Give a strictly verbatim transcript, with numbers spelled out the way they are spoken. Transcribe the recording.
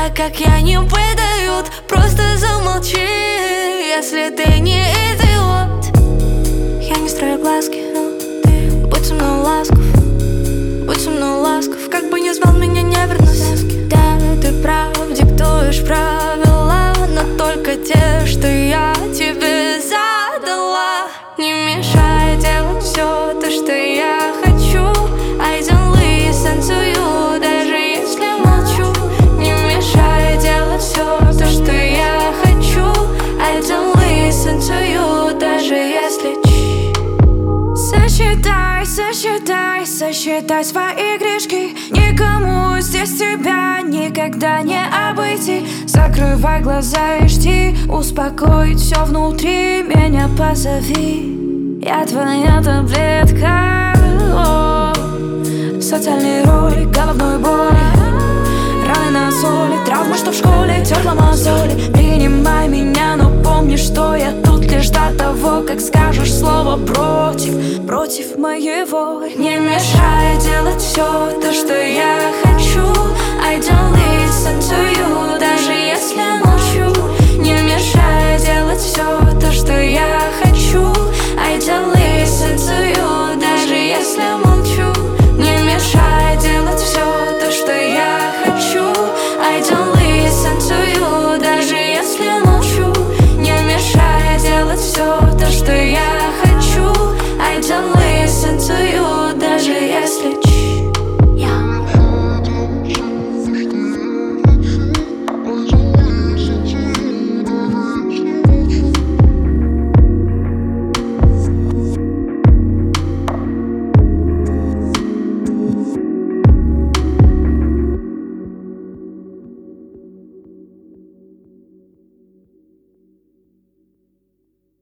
так как я не выдают. Просто замолчи, если ты не идиот. Я не строю глазки, но ты будь со мной ласков, будь со мной ласков. Как бы ни звал меня, не вернусь. Да, ты прав, диктуешь правила, но только те, что я тебе задала. Не мешай делать все то, что я хочу. I don't listen to you, даже если молчу. Не мешай делать все то, что я хочу. I don't listen to you, даже если Сосчитай, сосчитай, сосчитай свои грешки. Никому здесь тебя никогда не обойти. Закрывай глаза и жди, успокоить все внутри. Меня позови, я твоя таблетка. О, социальный ролик, головной боли, раны на соли, травмы, что в школе терла мозоли. Принимай меня, но помни, что я тут лишь до того, как скажешь слово против, против моего. Не мешай делать